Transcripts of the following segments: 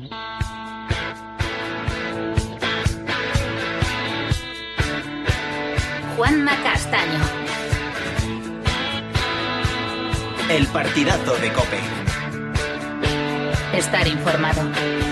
Juanma Castaño. El partidazo de COPE. Estar informado.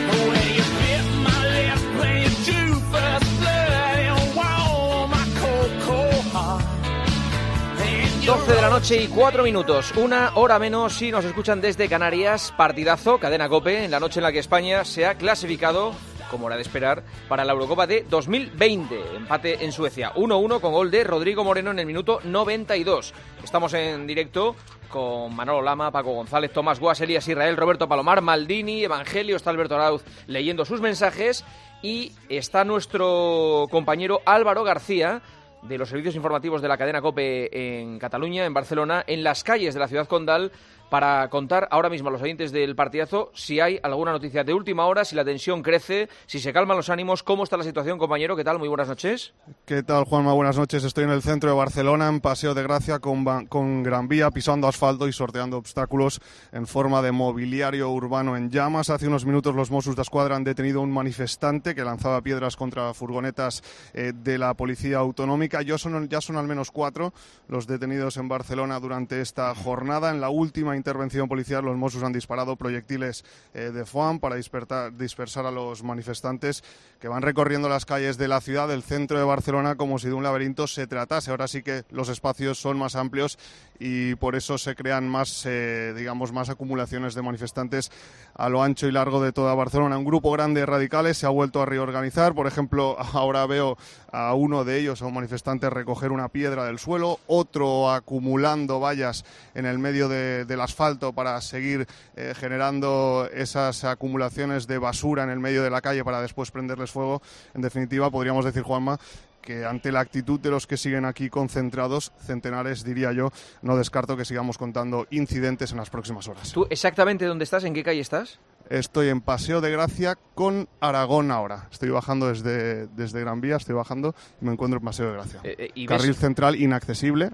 12 de la noche y 4 minutos, una hora menos si nos escuchan desde Canarias. Partidazo, cadena COPE, en la noche en la que España se ha clasificado, como era de esperar, para la Eurocopa de 2020. Empate en Suecia, 1-1 con gol de Rodrigo Moreno en el minuto 92. Estamos en directo con Manolo Lama, Paco González, Tomás Guas, Elías Israel, Roberto Palomar, Maldini, Evangelio, está Alberto Arauz leyendo sus mensajes y está nuestro compañero Álvaro García, de los servicios informativos de la cadena COPE en Cataluña, en Barcelona, en las calles de la ciudad condal, para contar ahora mismo a los oyentes del partidazo si hay alguna noticia de última hora, si la tensión crece, si se calman los ánimos. ¿Cómo está la situación, compañero? ¿Qué tal? Muy buenas noches. ¿Qué tal, Juanma? Buenas noches. Estoy en el centro de Barcelona, en Paseo de Gracia, con Gran Vía, pisando asfalto y sorteando obstáculos en forma de mobiliario urbano en llamas. Hace unos minutos los Mossos d'Esquadra han detenido a un manifestante que lanzaba piedras contra furgonetas de la Policía Autonómica. Ya son al menos 4 los detenidos en Barcelona durante esta jornada. En la última intervención policial, los Mossos han disparado proyectiles de foam para dispersar a los manifestantes que van recorriendo las calles de la ciudad, del centro de Barcelona, como si de un laberinto se tratase. Ahora sí que los espacios son más amplios y por eso se crean más acumulaciones de manifestantes a lo ancho y largo de toda Barcelona. Un grupo grande de radicales se ha vuelto a reorganizar. Por ejemplo, ahora veo a uno de ellos, a un manifestante, recoger una piedra del suelo, otro acumulando vallas en el medio del asfalto para seguir generando esas acumulaciones de basura en el medio de la calle para después prenderles fuego. En definitiva, podríamos decir, Juanma, que ante la actitud de los que siguen aquí concentrados, centenares diría yo, no descarto que sigamos contando incidentes en las próximas horas. ¿Tú exactamente dónde estás? ¿En qué calle estás? Estoy en Paseo de Gracia con Aragón ahora. Estoy bajando desde Gran Vía, y me encuentro en Paseo de Gracia. Carril central inaccesible.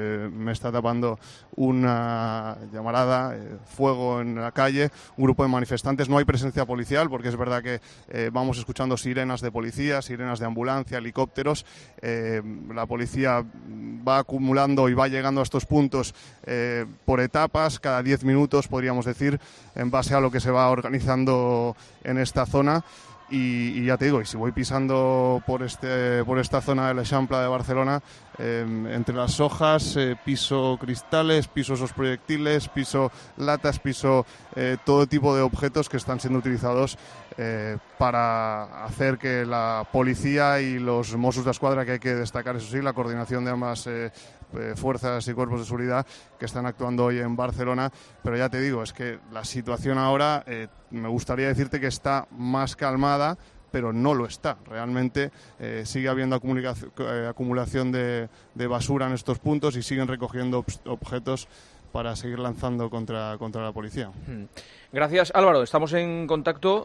Me está tapando una llamarada, fuego en la calle, un grupo de manifestantes. No hay presencia policial porque es verdad que vamos escuchando sirenas de policía, sirenas de ambulancia, helicópteros. La policía va acumulando y va llegando a estos puntos por etapas, cada 10 minutos, podríamos decir, en base a lo que se va organizando en esta zona. Y ya te digo, y si voy pisando por esta zona de l'Eixample de Barcelona, entre las hojas piso cristales, piso esos proyectiles, piso latas, piso todo tipo de objetos que están siendo utilizados para hacer que la policía y los Mossos d'Esquadra, que hay que destacar, eso sí, la coordinación de ambas fuerzas y cuerpos de seguridad que están actuando hoy en Barcelona. Pero ya te digo, es que la situación ahora, me gustaría decirte que está más calmada, pero no lo está. Realmente sigue habiendo acumulación de basura en estos puntos y siguen recogiendo objetos para seguir lanzando contra la policía. Gracias, Álvaro. Estamos en contacto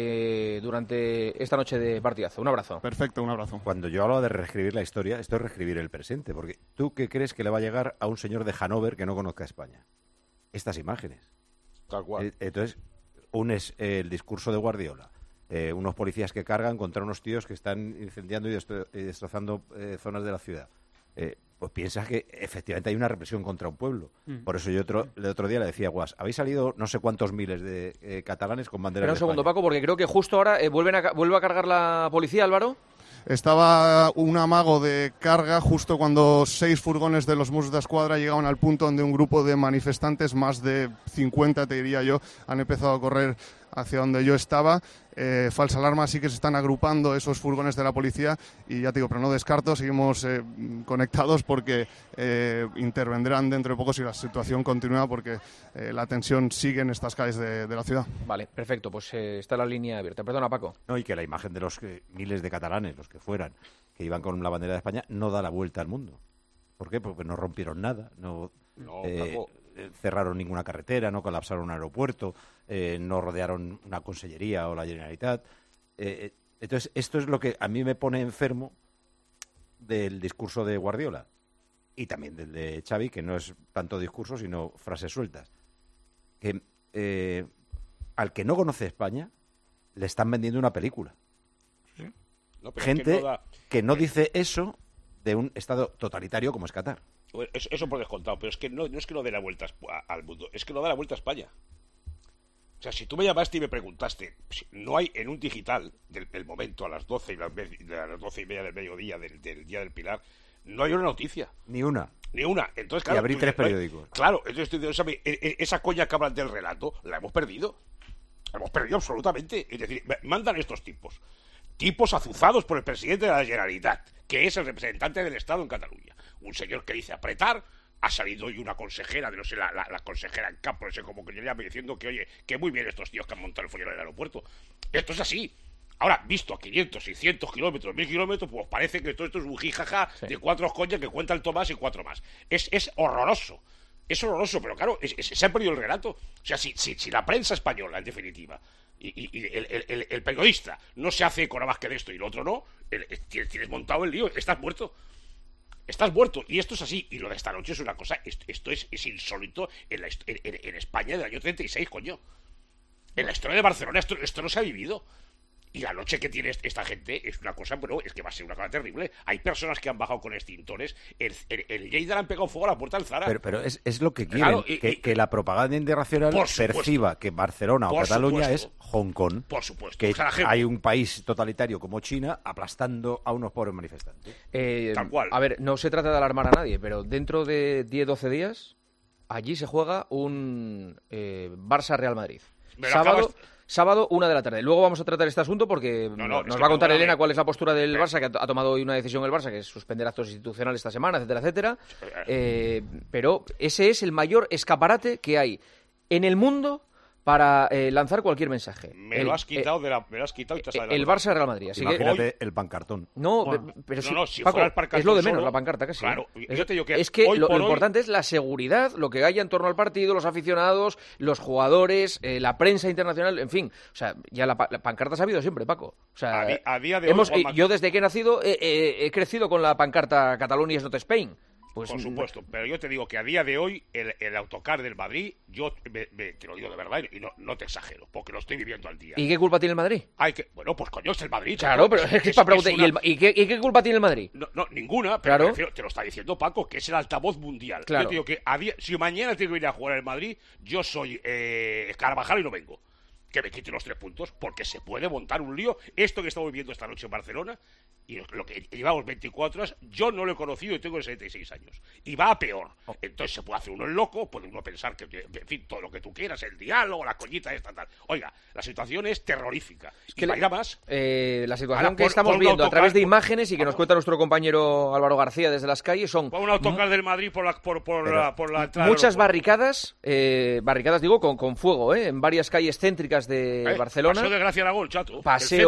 durante esta noche de partidazo. Un abrazo. Perfecto, un abrazo. Cuando yo hablo de reescribir la historia, esto es reescribir el presente, porque ¿tú qué crees que le va a llegar a un señor de Hannover que no conozca España? Estas imágenes. Tal cual. Entonces, unes el discurso de Guardiola, unos policías que cargan contra unos tíos que están incendiando y destrozando zonas de la ciudad. Pues piensas que efectivamente hay una represión contra un pueblo. Por eso yo el otro día le decía a Guas, habéis salido no sé cuántos miles de catalanes con banderas de Espera un segundo, España. Paco, porque creo que justo ahora vuelve a cargar la policía, Álvaro. Estaba un amago de carga justo cuando 6 furgones de los Mossos d'Esquadra llegaban al punto donde un grupo de manifestantes, más de 50 te diría yo, han empezado a correr hacia donde yo estaba. Falsa alarma, sí que se están agrupando esos furgones de la policía y ya te digo, pero no descarto, seguimos conectados porque intervendrán dentro de poco si la situación continúa, porque la tensión sigue en estas calles de la ciudad. Vale, perfecto, pues está la línea abierta. Perdona, Paco. No, y que la imagen de los miles de catalanes, los que fueran, que iban con la bandera de España, no da la vuelta al mundo. ¿Por qué? Porque no rompieron nada, no cerraron ninguna carretera, no colapsaron un aeropuerto, no rodearon una consellería o la Generalitat. Entonces, esto es lo que a mí me pone enfermo del discurso de Guardiola y también del de Xavi, que no es tanto discurso, sino frases sueltas. Que al que no conoce España, le están vendiendo una película. ¿Sí? No, pero gente que no dice eso de un Estado totalitario como es Qatar. Eso por descontado, pero es que no es que no dé la vuelta al mundo, es que no da la vuelta a España. O sea, si tú me llamaste y me preguntaste, no hay en un digital del momento a las 12 y las 12:30 del mediodía del Día del Pilar, no hay una noticia. Ni una. Entonces, claro, y abrí 3 periódicos. Claro, entonces esa coña que hablan del relato la hemos perdido. La hemos perdido absolutamente. Es decir, mandan estos tipos azuzados por el presidente de la Generalitat, que es el representante del Estado en Cataluña. Un señor que dice apretar. Ha salido hoy una consejera, de no sé, la consejera en campo, no sé cómo que yo llame, diciendo que, oye, que muy bien estos tíos que han montado el follón en el aeropuerto. Esto es así. Ahora, visto a 500, 600 kilómetros, 1000 kilómetros, pues parece que todo esto es un jijaja de 4 coñas que cuenta el Tomás y 4 más. Es horroroso. Es horroroso, pero claro, se ha perdido el relato. O sea, si la prensa española, en definitiva, y el periodista no se hace eco nada más que de esto y el otro no, tienes montado el lío, estás muerto. Estás muerto, y esto es así. Y lo de esta noche es una cosa, esto es insólito en España del año 36, coño. En la historia de Barcelona esto no se ha vivido. Y la noche que tiene esta gente es una cosa, pero es que va a ser una cosa terrible. Hay personas que han bajado con extintores. El Lleida le han pegado fuego a la puerta del Zara. Pero es lo que quieren, claro, que la propaganda internacional perciba que Barcelona o Cataluña es Hong Kong. Por supuesto. Que hay un país totalitario como China aplastando a unos pobres manifestantes. Tal cual. A ver, no se trata de alarmar a nadie, pero dentro de 10-12 días, allí se juega un Barça-Real Madrid. Sábado, 1 de la tarde. Luego vamos a tratar este asunto porque nos va a contar Elena cuál es la postura del Barça, que ha tomado hoy una decisión el Barça, que es suspender actos institucionales esta semana, etcétera, etcétera. Pero ese es el mayor escaparate que hay en el mundo para lanzar cualquier mensaje. Me lo has quitado y te has adelantado. El Barça Real Madrid. Así imagínate el pancartón. Pero si Paco, fuera el pancartón es lo de menos, solo, la pancarta casi. Claro, yo te digo que es que lo importante es la seguridad, lo que haya en torno al partido, los aficionados, los jugadores, la prensa internacional, en fin. O sea, ya la pancarta ha habido siempre, Paco. O sea, a día de hoy, yo desde que he nacido he crecido con la pancarta Catalonia is not Spain. Pues, por supuesto, pero yo te digo que a día de hoy el autocar del Madrid, yo te lo digo de verdad y no te exagero, porque lo estoy viviendo al día. ¿Y qué culpa tiene el Madrid? Bueno, pues coño, es el Madrid. Claro, pero es que para preguntar, ¿y qué culpa tiene el Madrid? No, ninguna, pero claro. Te lo está diciendo Paco, que es el altavoz mundial. Claro. Yo te digo que si mañana tengo que ir a jugar al Madrid, yo soy Carvajal y no vengo. Que me quite los 3 puntos, porque se puede montar un lío. Esto que estamos viviendo esta noche en Barcelona, y lo que llevamos 24 horas, yo no lo he conocido y tengo 76 años. Y va a peor. Entonces se puede hacer uno el loco, puede uno pensar que, en fin, todo lo que tú quieras, el diálogo, la coñita esta, tal. Oiga, la situación es terrorífica. Es que más. La situación que estamos viendo a través de imágenes y que nos cuenta nuestro compañero Álvaro García desde las calles son... un autocar del Madrid por la entrada. Muchas barricadas, digo, con fuego, en varias calles céntricas de Barcelona. Paseo de Gracia Aragón, chato.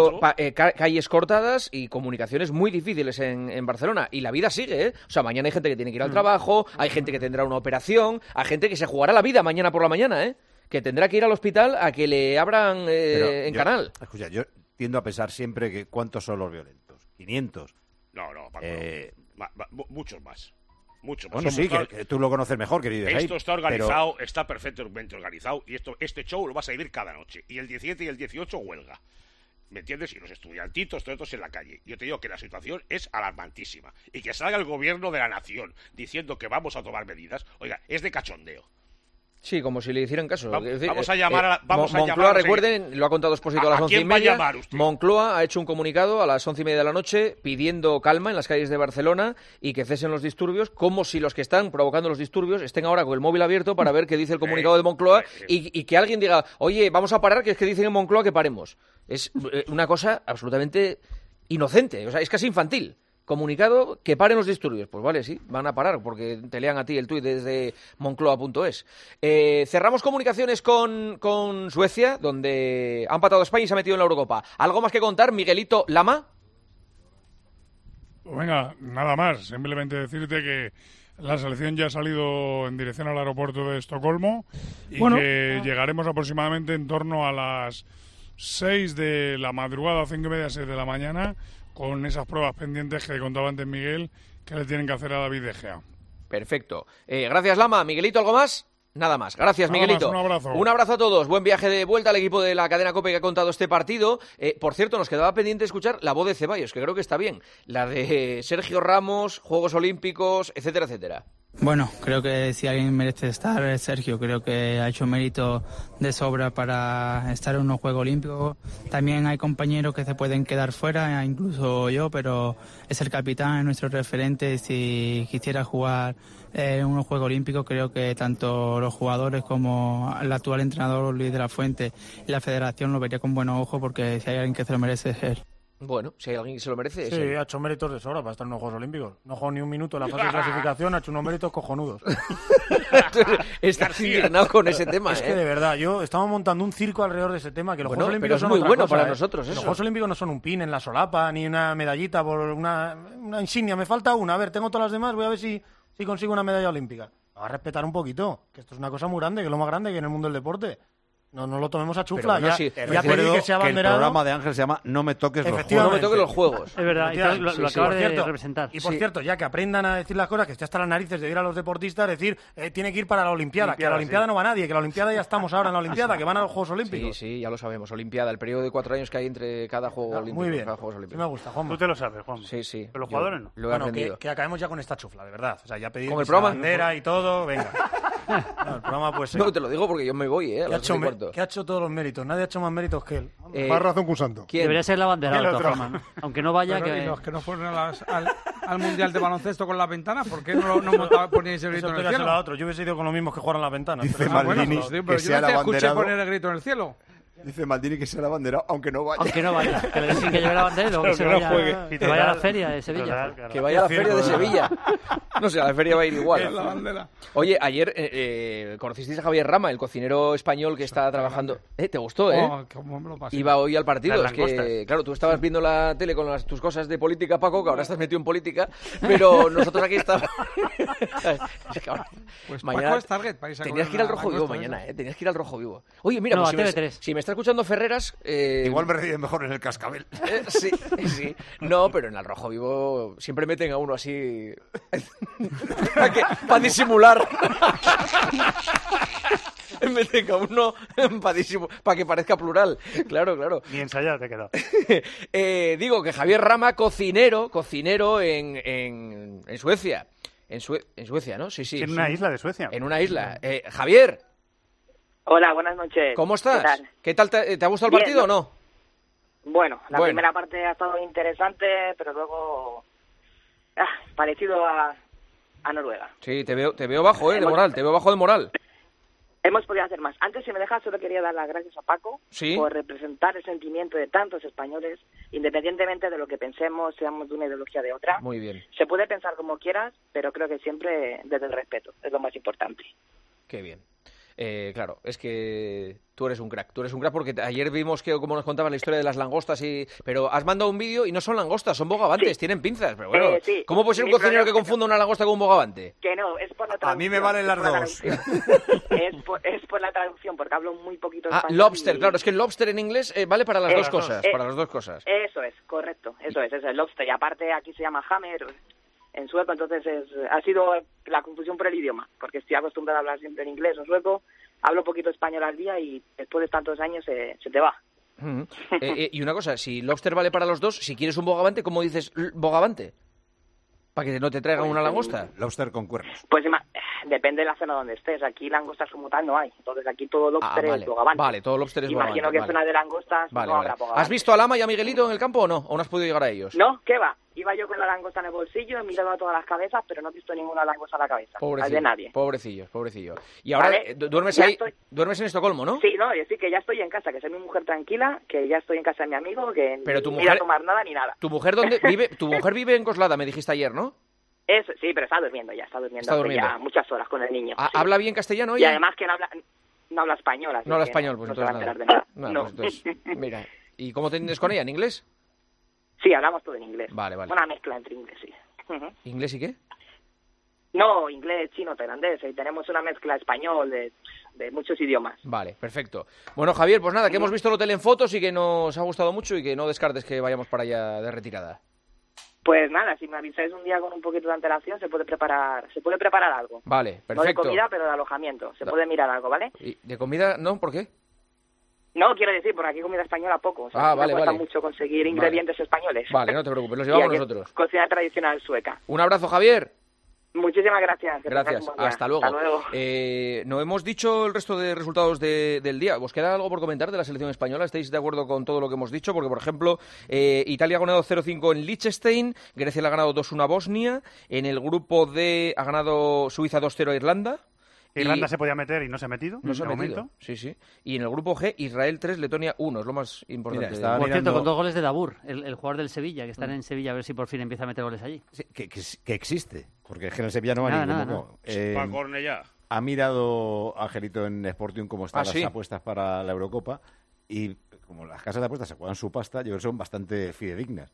Calles cortadas y comunicaciones muy difíciles en Barcelona. Y la vida sigue, O sea, mañana hay gente que tiene que ir al trabajo, hay gente que tendrá una operación, hay gente que se jugará la vida mañana por la mañana, que tendrá que ir al hospital a que le abran canal. Escucha, yo tiendo a pensar siempre que ¿cuántos son los violentos? ¿500? No, Paco, muchos más. Bueno, sí, que tú lo conoces mejor, querido. Esto está organizado, está perfectamente organizado, y este show lo vas a vivir cada noche. Y el 17 y el 18 huelga. ¿Me entiendes? Y los estudiantitos, todos en la calle. Yo te digo que la situación es alarmantísima. Y que salga el gobierno de la nación diciendo que vamos a tomar medidas, oiga, es de cachondeo. Sí, como si le hicieran caso. Vamos a llamar Moncloa, recuerden, lo ha contado Expósito a las 11:30. Moncloa ha hecho un comunicado a las 11:30 de la noche pidiendo calma en las calles de Barcelona y que cesen los disturbios, como si los que están provocando los disturbios estén ahora con el móvil abierto para ver qué dice el comunicado de Moncloa y que alguien diga, oye, vamos a parar, que es que dicen en Moncloa que paremos. Es una cosa absolutamente inocente, o sea, es casi infantil. Comunicado que paren los disturbios. Pues vale, sí, van a parar porque te lean a ti el tuit desde moncloa.es. Cerramos comunicaciones con Suecia, donde ha empatado España y se ha metido en la Eurocopa. ¿Algo más que contar, Miguelito Lama? Pues venga, nada más. Simplemente decirte que la selección ya ha salido en dirección al aeropuerto de Estocolmo y que llegaremos aproximadamente en torno a las 6 de la madrugada, 5:30, 6 de la mañana, con esas pruebas pendientes que contaba antes Miguel, que le tienen que hacer a David De Gea. Perfecto. Gracias, Lama. Miguelito, ¿algo más? Nada más. Gracias, Miguelito. Nada más, un abrazo. Un abrazo a todos. Buen viaje de vuelta al equipo de la cadena COPE que ha contado este partido. Por cierto, nos quedaba pendiente escuchar la voz de Ceballos, que creo que está bien. La de Sergio Ramos, Juegos Olímpicos, etcétera, etcétera. Bueno, creo que si alguien merece estar es Sergio. Creo que ha hecho mérito de sobra para estar en unos Juegos Olímpicos. También hay compañeros que se pueden quedar fuera, incluso yo, pero es el capitán, es nuestro referente. Si quisiera jugar en unos Juegos Olímpicos, creo que tanto los jugadores como el actual entrenador Luis de la Fuente y la federación lo vería con buenos ojos, porque si hay alguien que se lo merece es él. Bueno, si hay alguien que se lo merece... Sí, ha hecho méritos de sobra para estar en los Juegos Olímpicos. No ha jugado ni un minuto en la fase de clasificación, ha hecho unos méritos cojonudos. Estás indignado con ese tema, Es que de verdad, estamos montando un circo alrededor de ese tema, que los Juegos Olímpicos son muy bueno cosa, para nosotros. Los Juegos Olímpicos no son un pin en la solapa, ni una medallita por una insignia. Me falta una, a ver, tengo todas las demás, voy a ver si consigo una medalla olímpica. Va a respetar un poquito, que esto es una cosa muy grande, que es lo más grande que en el mundo del deporte. No lo tomemos a chufla. Bueno, ya pedí que sea abanderado. El programa de Ángel se llama No me toques los juegos. No me toques los juegos. Es verdad, y lo acabas de representar. Y por cierto, ya que aprendan a decir las cosas, que esté hasta las narices de ir a los deportistas, decir, tiene que ir para la Olimpiada, que a la Olimpiada no va nadie, que la Olimpiada ya estamos ahora en la Olimpiada, que van a los Juegos Olímpicos. Sí, ya lo sabemos. Olimpiada, el periodo de 4 años que hay entre cada Juego Olímpico. Muy bien, cada Juegos Olímpicos. Sí me gusta, Juan. Tú te lo sabes, Juan. Sí. Pero los jugadores no. Lo he aprendido. Que acabemos ya con esta chufla, de verdad. O sea, ya pedí ¿Con el programa? bandera y todo, venga. No, el programa pues... No, te lo digo porque yo me voy, ¿Qué ha hecho todos los méritos? Nadie ha hecho más méritos que él. Más razón que un santo. ¿Quién? Debería ser la bandera, de todas formas, ¿no? Aunque no vaya... Pero, ¿y los que no fueron al Mundial de Baloncesto con las ventanas? ¿Por qué no poníais el grito en el cielo? Yo hubiese ido con los mismos que jugaron las ventanas. Dice Maldini que sea el abanderado. Yo no te escuché poner el grito en el cielo. Dice Maldini que sea el abanderado, aunque no vaya. Aunque no vaya, que le dejen que lleve la bandera y luego que se vaya, que vaya a la feria de Sevilla. Claro. Que vaya a la feria de Sevilla. No sé, a la feria va a ir igual. La bandera. Oye, ayer conocisteis a Javier Rama, el cocinero español que está trabajando. ¿Te gustó, ¿Cómo me lo pasé? Iba hoy al partido. Es que, claro, tú estabas viendo la tele con tus cosas de política, Paco, que ahora estás metido en política, pero nosotros aquí estamos... Pues mañana Paco es target para irse a tenías que ir al Rojo Vivo mañana, Tenías que ir al Rojo Vivo. Oye, mira, no, pues si me está escuchando Ferreras... Igual me reciben mejor en el Cascabel. Sí. No, pero en el Rojo Vivo siempre meten a uno así... para disimular. Meten a uno para que parezca plural. Claro. Ni ensayado te he quedado. Digo que Javier Rama, cocinero en Suecia. En Suecia, ¿no? Sí. En una isla de Suecia. En una isla. Javier. Hola, buenas noches. ¿Cómo estás? ¿Qué tal? ¿Te ha gustado el partido o no? Bueno, la primera parte ha estado interesante, pero luego parecido a Noruega. Sí, te veo bajo, de moral, te veo bajo de moral. Hemos podido hacer más. Antes, si me dejas, solo quería dar las gracias a Paco por representar el sentimiento de tantos españoles, independientemente de lo que pensemos, seamos de una ideología o de otra. Muy bien. Se puede pensar como quieras, pero creo que siempre desde el respeto, es lo más importante. Qué bien. Claro, es que tú eres un crack porque ayer vimos que, como nos contaban, la historia de las langostas, pero has mandado un vídeo y no son langostas, son bogavantes, tienen pinzas, pero bueno, ¿cómo puede ser un cocinero que confunda una langosta con un bogavante? Que no, es por la traducción. A mí me valen las dos. Es por la traducción, porque hablo muy poquito español. Lobster, claro, es que el lobster en inglés vale para las dos cosas, para las dos cosas. Eso es, correcto, eso es el lobster, y aparte aquí se llama hammer en sueco, entonces ha sido la confusión por el idioma, porque estoy acostumbrado a hablar siempre en inglés o sueco, hablo poquito español al día y después de tantos años se te va. Y una cosa, si lobster vale para los dos, si quieres un bogavante, ¿cómo dices bogavante? Para que no te traigan una langosta. Lobster con cuernos. Pues depende de la zona donde estés. Aquí langostas como tal no hay. Entonces aquí todo lobster es bogavante. Vale, todo lobster es bogavante. Imagino que en zona de langostas no habrá bogavante. ¿Has visto a Lama y a Miguelito en el campo o no? ¿O no has podido llegar a ellos? No, ¿qué va? Iba yo con la langosta en el bolsillo, he mirado a todas las cabezas, pero no he visto ninguna langosta a la cabeza. De nadie. Pobrecillos. Y ahora duermes ahí, duermes en Estocolmo, ¿no? Sí, no, decir que ya estoy en casa, que soy mi mujer tranquila, que ya estoy en casa de mi amigo, que pero ni ir a tomar nada ni nada. ¿Tu mujer dónde vive? Tu mujer vive en Coslada, me dijiste ayer, ¿no? Eso, sí, pero está durmiendo ya muchas horas con el niño. ¿Habla bien castellano ella? Y además que no habla español. Así no habla español, pues entonces nada. No. Pues entonces, mira, ¿y cómo te entiendes con ella? ¿En inglés? Sí, hablamos todo en inglés. Vale. Una mezcla entre inglés, sí. ¿Inglés y qué? No, inglés, chino, tailandés. Y tenemos una mezcla español de muchos idiomas. Vale, perfecto. Bueno, Javier, pues nada, que hemos visto el hotel en fotos y que nos ha gustado mucho y que no descartes que vayamos para allá de retirada. Pues nada, si me avisáis un día con un poquito de antelación, se puede preparar algo. Vale, perfecto. No de comida, pero de alojamiento. Se puede mirar algo, ¿vale? ¿Y de comida no? ¿Por qué? No, quiero decir, porque aquí comida española poco. O sea, vale, cuesta mucho conseguir ingredientes españoles. Vale, no te preocupes, los llevamos nosotros. Cocina tradicional sueca. Un abrazo, Javier. Muchísimas gracias. Gracias, hasta luego. No hemos dicho el resto de resultados del día. ¿Os queda algo por comentar de la selección española? ¿Estáis de acuerdo con todo lo que hemos dicho? Porque, por ejemplo, Italia ha ganado 0-5 en Liechtenstein, Grecia le ha ganado 2-1 a Bosnia, en el grupo D ha ganado Suiza 2-0 a Irlanda. Irlanda se podía meter y no se ha metido. No se ha metido. Sí. Y en el grupo G, Israel 3, Letonia 1. Es lo más importante. Mira, por cierto, con 2 goles de Dabur, el jugador del Sevilla, que está en Sevilla, a ver si por fin empieza a meter goles allí. Sí, que existe, porque en el Sevilla no va ninguno. Ha mirado Angelito en Sportium cómo están las apuestas para la Eurocopa y como las casas de apuestas se juegan su pasta, yo creo que son bastante fidedignas.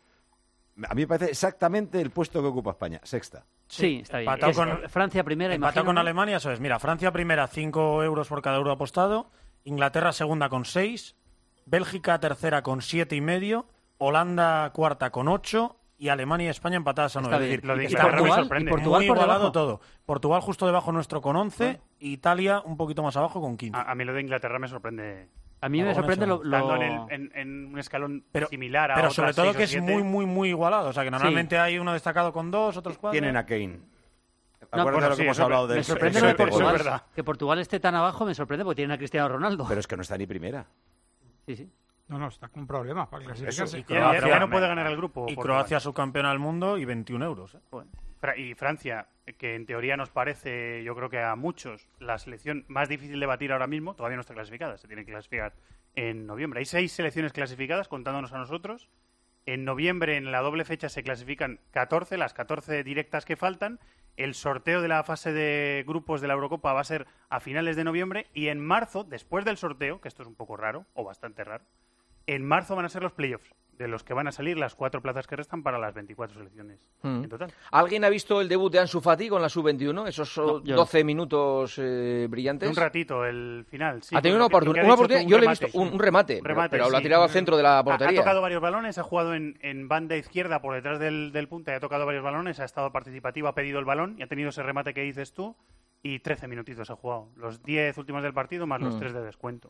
A mí me parece exactamente el puesto que ocupa España, sexta. Sí, está bien. Francia primera, empatado con Alemania, eso es. Mira, Francia primera, 5 euros por cada euro apostado. Inglaterra segunda con 6. Bélgica tercera con 7,5. Holanda cuarta con 8. Y Alemania y España empatadas a 9. Es decir, lo de Inglaterra me sorprende. Portugal muy igualado todo. Portugal justo debajo nuestro con 11. Italia un poquito más abajo con 15. A mí lo de Inglaterra me sorprende. A mí me sorprende estando en un escalón similar a pero sobre todo que es 7. muy igualado. O sea, que normalmente hay uno destacado con 2, otros 4. Tienen a Kane. Acuérdate lo que hemos hablado de me sorprende lo de Portugal, que Portugal esté tan abajo, me sorprende porque tienen a Cristiano Ronaldo. Pero es que no está ni primera. Sí. No, está con problemas para clasificarse. Ya no puede ganar el grupo. Y Croacia subcampeona del mundo y 21 euros. Bueno. Y Francia, que en teoría nos parece, yo creo que a muchos, la selección más difícil de batir ahora mismo, todavía no está clasificada. Se tiene que clasificar en noviembre. Hay 6 selecciones clasificadas, contándonos a nosotros. En noviembre, en la doble fecha, se clasifican 14, las 14 directas que faltan. El sorteo de la fase de grupos de la Eurocopa va a ser a finales de noviembre. Y en marzo, después del sorteo, que esto es un poco raro, o bastante raro, en marzo van a ser los playoffs, de los que van a salir las 4 plazas que restan para las 24 selecciones en total. ¿Alguien ha visto el debut de Ansu Fati con la Sub-21? Esos 12 minutos brillantes. Un ratito, el final. Sí, ha tenido una oportunidad. Yo le he visto un remate, pero lo ha tirado al centro de la portería. Ha tocado varios balones, ha jugado en banda izquierda por detrás del punta y ha tocado varios balones, ha estado participativo, ha pedido el balón y ha tenido ese remate que dices tú y 13 minutitos ha jugado. Los 10 últimos del partido más los 3 de descuento.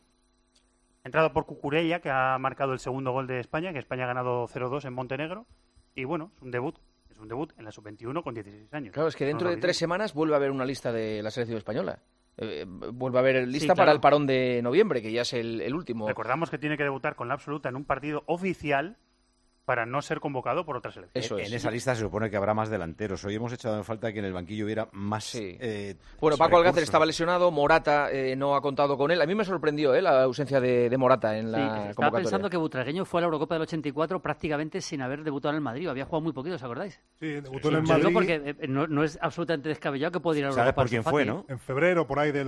Entrado por Cucurella, que ha marcado el segundo gol de España, que España ha ganado 0-2 en Montenegro. Y bueno, es un debut en la Sub-21 con 16 años. Claro, es que dentro de 3 semanas vuelve a haber una lista de la selección española. Vuelve a haber lista para el parón de noviembre, que ya es el último. Recordamos que tiene que debutar con la absoluta en un partido oficial para no ser convocado por otra selección. Eso es. En esa lista se supone que habrá más delanteros. Hoy hemos echado en falta que en el banquillo hubiera más bueno, Paco Alcácer estaba lesionado, Morata no ha contado con él. A mí me sorprendió la ausencia de Morata en la convocatoria. Estaba pensando que Butragueño fue a la Eurocopa del 84 prácticamente sin haber debutado en el Madrid. Había jugado muy poquito, ¿os acordáis? Sí, debutó en el Madrid. Porque no es absolutamente descabellado que pueda ir a la Eurocopa. ¿Sabes por quién fue, no? En febrero, por ahí del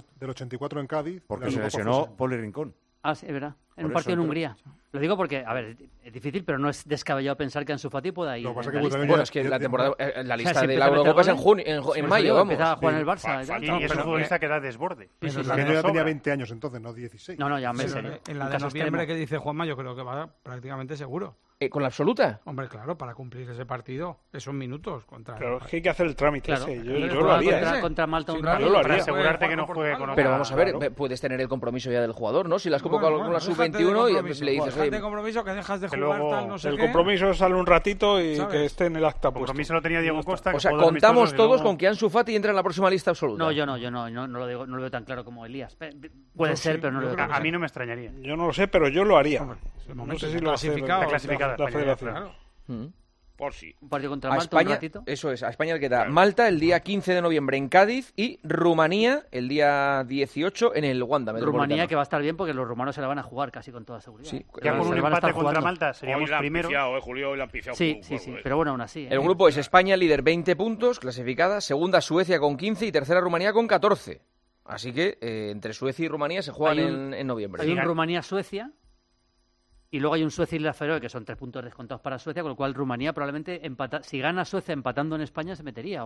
84 en Cádiz. Porque se lesionó Poli Rincón. Ah, sí, es verdad. En un partido en Hungría. Lo digo porque, a ver, es difícil, pero no es descabellado pensar que Ansu Fati pueda ir. Bueno, es que la temporada, la lista de la Eurocopa es en mayo, vamos. Empezaba a jugar en el Barça. Y es un futbolista que da desborde. Pero ya tenía 20 años entonces, no 16. No, ya me sé. En la de noviembre que dice Juanma, yo creo que va prácticamente seguro. ¿Con la absoluta? Hombre, claro, para cumplir ese partido, esos minutos contra... Pero es que hay que hacer el trámite ese. Yo lo haría. Contra Malta un rato. Para asegurarte que no juegue con... Pero vamos a ver, puedes tener el compromiso ya del jugador, ¿no? Si las convocado con la Sub-21 y le dices... Déjate de compromiso, que dejas de jugar, tal, no sé qué. El compromiso sale un ratito y que esté en el acta puesto. El compromiso lo tenía Diego Costa. O sea, contamos todos con que Ansu Fati entre en la próxima lista absoluta. No, yo no lo digo, no lo veo tan claro como Elías. Puede ser, pero no lo veo tan claro. A mí no me extrañaría. Yo no lo sé, pero yo lo haría. No sé si lo hace la federación. Por sí. Un partido contra Malta, España, un ratito. Eso es, a España le queda Malta el día 15 de noviembre en Cádiz y Rumanía el día 18 en el Wanda Metropolitano. Rumanía que va a estar bien porque los rumanos se la van a jugar casi con toda seguridad. Sí, ya con un empate contra Malta seríamos primeros. Julio, la han pifiado. Sí, pero bueno, aún así. El grupo es España, líder 20 puntos, clasificada, segunda Suecia con 15 y tercera Rumanía con 14. Así que entre Suecia y Rumanía se juegan en noviembre. Hay un Rumanía-Suecia. Y luego hay un Suecia y Islas Feroe, que son 3 puntos descontados para Suecia, con lo cual Rumanía probablemente si gana Suecia empatando en España se metería.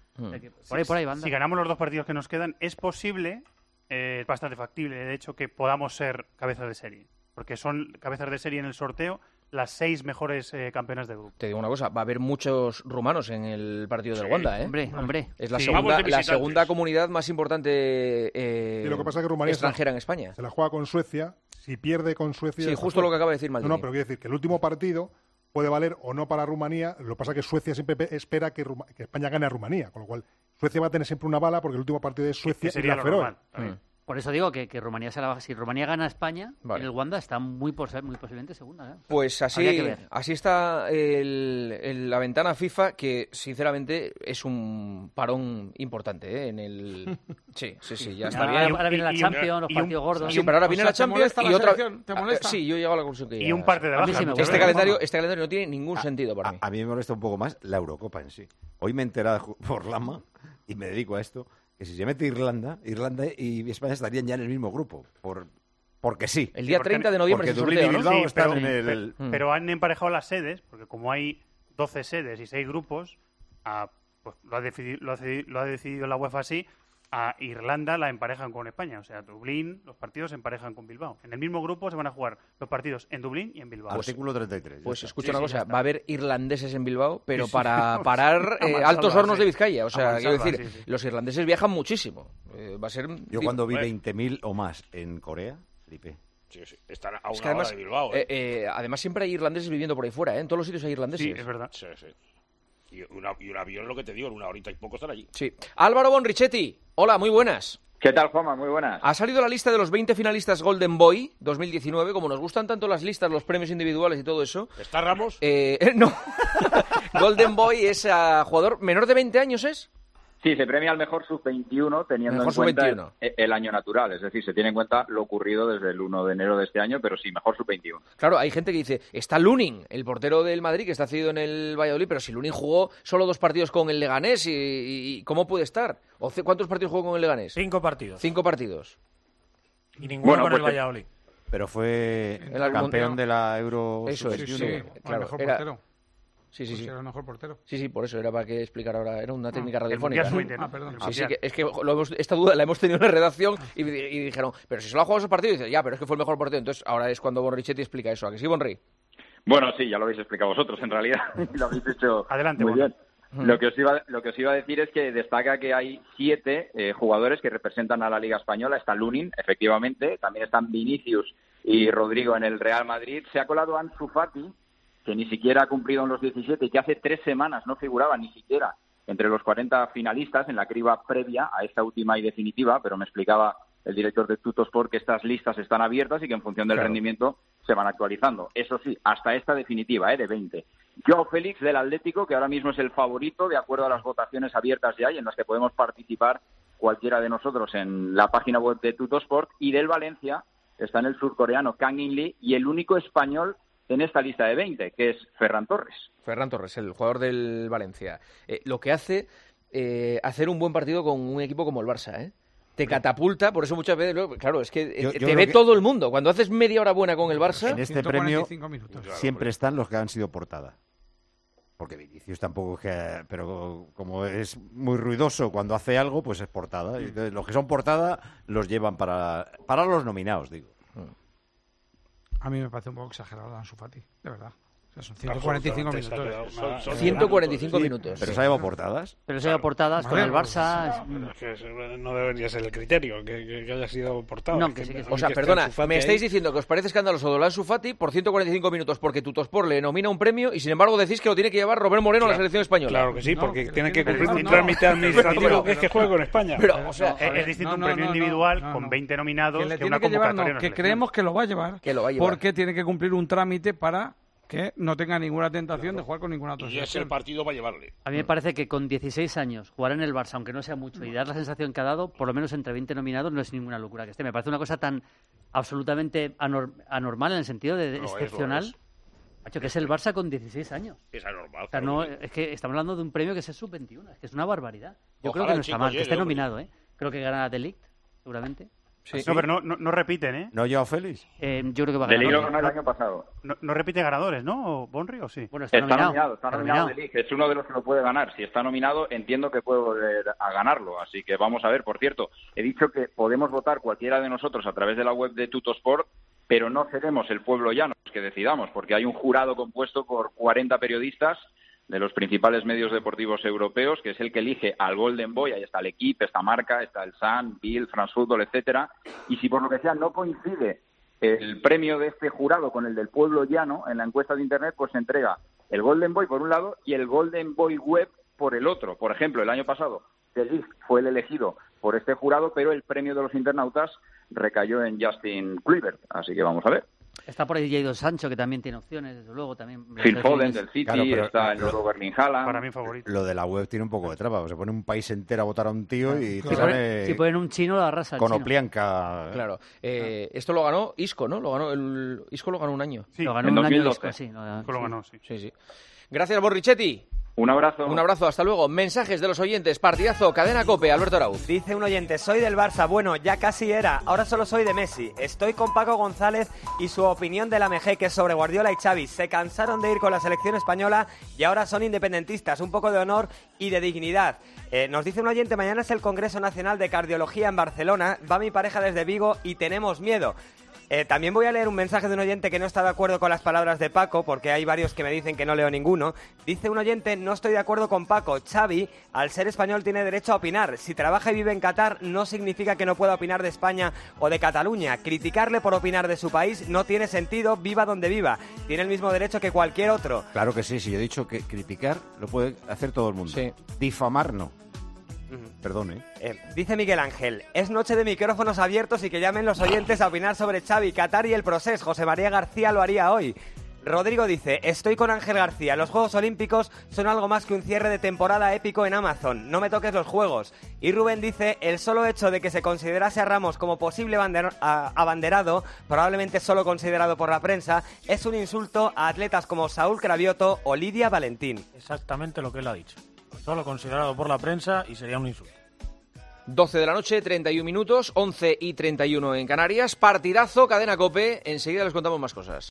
Por ahí va. Si ganamos los 2 partidos que nos quedan, es posible, bastante factible, de hecho, que podamos ser cabezas de serie. Porque son cabezas de serie en el sorteo las 6 mejores campeonas de grupo. Te digo una cosa, va a haber muchos rumanos en el partido del Wanda, ¿eh? Hombre. Es la segunda comunidad más importante lo que pasa es que Rumanía extranjera en España. Se la juega con Suecia. Si pierde con Suecia... Sí, justo lo que acaba de decir Maldini. No, pero quiero decir que el último partido puede valer o no para Rumanía. Lo que pasa es que Suecia siempre espera que España gane a Rumanía, con lo cual Suecia va a tener siempre una bala porque el último partido es Suecia y la Feroe. Por eso digo que Rumanía si Rumanía gana a España, en el Wanda está muy posiblemente segunda. Pues así está la ventana FIFA, que sinceramente es un parón importante en el... Sí, ya está bien. Ahora viene la Champions, los partidos gordos. Sí, pero ahora viene la Champions y otra... ¿Te molesta? Sí, yo he llegado a la conclusión que y un parte de baja. Este calendario no tiene ningún sentido para mí. A mí me molesta un poco más la Eurocopa en sí. Hoy me he enterado por Lama, y me dedico a esto, que si se mete Irlanda y España estarían ya en el mismo grupo, porque sí. El día 30 de noviembre porque se Dublín y Bilbao están en el... Pero han emparejado las sedes, porque como hay 12 sedes y 6 grupos, pues lo ha decidido la UEFA así, a Irlanda la emparejan con España. O sea, Dublín, los partidos se emparejan con Bilbao. En el mismo grupo se van a jugar los partidos en Dublín y en Bilbao. Artículo 33. Pues escucha una cosa, va a haber irlandeses en Bilbao, pero para parar Altos Hornos de Vizcaya. O sea, quiero decir, los irlandeses viajan muchísimo. Va a ser... Yo cuando vi 20.000 o más en Corea, flipé. Sí. Están a una hora de Bilbao. Además siempre hay irlandeses viviendo por ahí fuera, ¿eh? En todos los sitios hay irlandeses. Sí, es verdad. Sí. Y un avión, lo que te digo, en una horita y poco están allí. Sí. Álvaro Bonrichetti, hola, muy buenas. ¿Qué tal, Juanma? Muy buenas. Ha salido la lista de los 20 finalistas Golden Boy 2019. Como nos gustan tanto las listas, los premios individuales y todo eso... ¿Está Ramos? No. Golden Boy es jugador menor de 20 años, ¿es? Sí, se premia al mejor sub-21 teniendo en cuenta el año natural. Es decir, se tiene en cuenta lo ocurrido desde el 1 de enero de este año, pero sí, mejor sub-21. Claro, hay gente que dice, está Lunin, el portero del Madrid, que está cedido en el Valladolid, pero si Lunin jugó solo 2 partidos con el Leganés, ¿y cómo puede estar? ¿Cuántos partidos jugó con el Leganés? 5 partidos. 5 partidos. Y ninguno con el Valladolid. Pero fue el campeón de la Euro. Eso es, sí, claro, mejor portero. Sí. Era el mejor portero. Sí, por eso era para que explicar ahora. Era una técnica radiofónica. Perdón. Sí, es que esta duda la hemos tenido en la redacción y dijeron, pero si solo ha jugado esos partidos, y dice, ya, pero es que fue el mejor portero. Entonces ahora es cuando Bonrichetti explica eso. ¿A que sí, Bonri? Bueno, sí, ya lo habéis explicado vosotros, en realidad. Lo habéis hecho muy bien. Lo que os iba a decir es que destaca que hay 7 jugadores que representan a la Liga Española. Está Lunin, efectivamente. También están Vinicius y Rodrigo en el Real Madrid. Se ha colado Ansu Fati, que ni siquiera ha cumplido en los 17 y que hace 3 semanas no figuraba ni siquiera entre los 40 finalistas en la criba previa a esta última y definitiva, pero me explicaba el director de Tuttosport que estas listas están abiertas y que en función del rendimiento se van actualizando. Eso sí, hasta esta definitiva, de 20. Joao Félix del Atlético, que ahora mismo es el favorito de acuerdo a las votaciones abiertas de ahí, en las que podemos participar cualquiera de nosotros en la página web de Tuttosport, y del Valencia está en el surcoreano Kang In Lee, y el único español en esta lista de 20, que es Ferran Torres. Ferran Torres, el jugador del Valencia. Lo que hace hacer un buen partido con un equipo como el Barça, te catapulta, por eso muchas veces, claro, es que te ve todo el mundo. Cuando haces media hora buena con el Barça... En este premio siempre están los que han sido portada. Porque Vinicius tampoco es pero como es muy ruidoso cuando hace algo, pues es portada. Entonces, los que son portada los llevan para los nominados, digo. A mí me parece un poco exagerado Ansu Fati, de verdad. O sea, son 145 minutos. Son 145 minutos. ¿Pero se ha llevado portadas? Pero se ha llevado portadas con el Barça. No debería ser el criterio, que haya sido portada. No, o sea, perdona, me estáis diciendo que os parece escandaloso lo de Ansu Fati por 145 minutos porque Tuttosport le nomina un premio y sin embargo decís que lo tiene que llevar Robert Moreno a la selección española. Claro que sí, porque tiene que cumplir un trámite administrativo que es que juegue con España. Pero, o sea, es distinto un premio individual con 20 nominados que una convocatoria. Que creemos que lo va a llevar. Porque tiene que cumplir un trámite para que no tenga ninguna tentación de jugar con ninguna otra selección. Y ese partido va a llevarle. A mí me parece que con 16 años jugar en el Barça, aunque no sea mucho, y dar la sensación que ha dado, por lo menos entre 20 nominados, no es ninguna locura que esté. Me parece una cosa tan absolutamente anormal en el sentido de excepcional. Que es el Barça con 16 años. Es anormal. O sea, es que estamos hablando de un premio que es el sub-21, es que es una barbaridad. Yo creo que no está mal, que esté nominado, Creo que gana De Ligt, seguramente. Sí. No, pero no repiten, ¿No Joao Félix? Yo creo que va a ganar. De Ligt ganó el año pasado. No repite ganadores, ¿no? ¿Bonri o sí? Bueno, está nominado. Está nominado De Ligt. Es uno de los que lo puede ganar. Si está nominado, entiendo que puede volver a ganarlo. Así que vamos a ver. Por cierto, he dicho que podemos votar cualquiera de nosotros a través de la web de Tuttosport pero no seremos el pueblo llano que decidamos, porque hay un jurado compuesto por 40 periodistas de los principales medios deportivos europeos, que es el que elige al Golden Boy. Ahí está el Equipe, está Marca, está el Sun, Bill, France Football, etcétera. Y si por lo que sea no coincide el premio de este jurado con el del pueblo llano en la encuesta de Internet, pues se entrega el Golden Boy por un lado y el Golden Boy Web por el otro. Por ejemplo, el año pasado De Ligt fue el elegido por este jurado, pero el premio de los internautas recayó en Justin Kluivert. Así que vamos a ver. Está por ahí Jadon Sancho, que también tiene opciones, desde luego. También Phil Foden del City, claro, está el Rodo Erling Haaland. Para mí favorito. Lo de la web tiene un poco de traba. Se pone un país entero a votar a un tío y si ponen un chino, lo arrasa el con chino. Oplianca. Claro. Esto lo ganó Isco, ¿no? Isco lo ganó un año. Sí, lo ganó un año Isco, sí. Lo ganó, sí. Sí. Gracias, Borrichetti. Un abrazo. Un abrazo, hasta luego. Mensajes de los oyentes. Partidazo, Cadena COPE, Alberto Arauz. Dice un oyente, soy del Barça. Bueno, ya casi era. Ahora solo soy de Messi. Estoy con Paco González y su opinión de la Mejeque sobre Guardiola y Xavi. Se cansaron de ir con la selección española y ahora son independentistas. Un poco de honor y de dignidad. Nos dice un oyente, mañana es el Congreso Nacional de Cardiología en Barcelona. Va mi pareja desde Vigo y tenemos miedo. También voy a leer un mensaje de un oyente que no está de acuerdo con las palabras de Paco, porque hay varios que me dicen que no leo ninguno. Dice un oyente, no estoy de acuerdo con Paco. Xavi, al ser español, tiene derecho a opinar. Si trabaja y vive en Qatar, no significa que no pueda opinar de España o de Cataluña. Criticarle por opinar de su país no tiene sentido, viva donde viva. Tiene el mismo derecho que cualquier otro. Claro que sí, yo he dicho que criticar lo puede hacer todo el mundo. Sí. Difamar no. Perdón, dice Miguel Ángel, es noche de micrófonos abiertos y que llamen los oyentes a opinar sobre Xavi, Qatar y el Procés. José María García lo haría hoy. Rodrigo dice, estoy con Ángel García, los Juegos Olímpicos son algo más que un cierre de temporada épico en Amazon, no me toques los Juegos. Y Rubén dice, el solo hecho de que se considerase a Ramos como posible abanderado, probablemente solo considerado por la prensa, es un insulto a atletas como Saúl Cravioto o Lidia Valentín. Exactamente lo que él ha dicho. Solo considerado por la prensa y sería un insulto. 12 de la noche, 31 minutos, 11 y 31 en Canarias. Partidazo, Cadena COPE. Enseguida les contamos más cosas.